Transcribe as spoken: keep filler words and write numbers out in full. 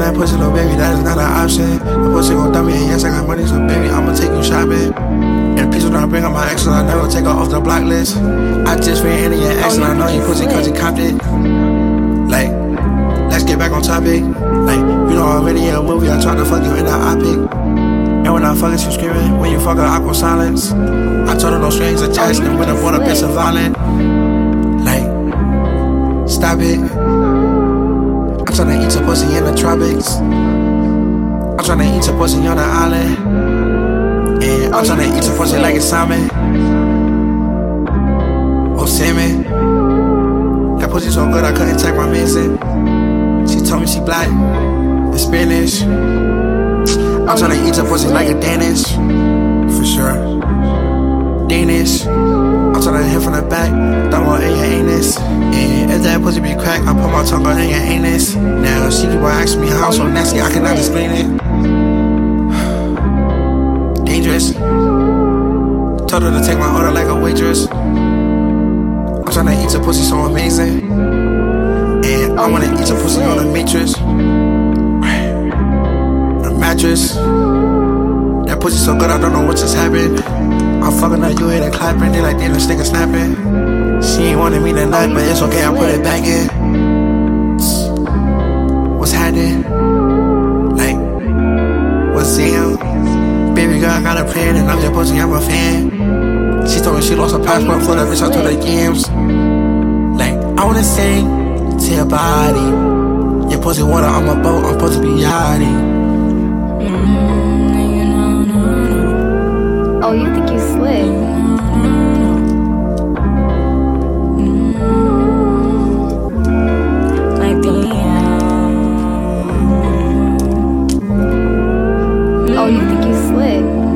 that pussy, little baby, that is not an option. The pussy gon' dump me, and yes, I got money, so baby, I'ma take you shopping. And peace when I bring up my exes, I never take her off the block list. I just ran into your ex, and I know you pussy cause he copped it. Like, let's get back on topic. Like, you know already in a movie, I tried to fuck you in the optic. And when I fuck her, she screaming. When you fuck her, awkward silence. I told her no strings attached, and when I brought up, it's a violent. Like, stop it. I'm tryna eat your pussy in the tropics. I'm tryna eat your pussy on the island. And I'm tryna eat your pussy like it's salmon. Oh, salmon. That pussy so good I couldn't take my medicine. She told me she black and Spanish. I'm tryna eat your pussy like a Danish. For sure. Danish. I'm tryna hit from the back, throw her in your anus. And if that pussy be cracked, I put my tongue on in your anus. Now she keep on asking me how I'm so nasty, I cannot explain it. Dangerous. Told her to take my order like a waitress. I'm tryna eat your pussy so amazing. And I wanna eat your pussy on a matrix. A mattress. That pussy so good I don't know what just happened. I'm fucking her, you hear that clapping, they like, damn, this nigga snapping. She ain't wanted me tonight, but it's okay, I put it back in. What's happening? Like, what's Sam? Baby girl, I got a plan, and I'm your pussy, I'm a fan. She told me she lost her passport for the bitch, I told her games. Like, I wanna sing to your body. Your pussy water on my boat, I'm supposed to be yachty. Oh, you think you slick? Like damn. Oh, you think you slick?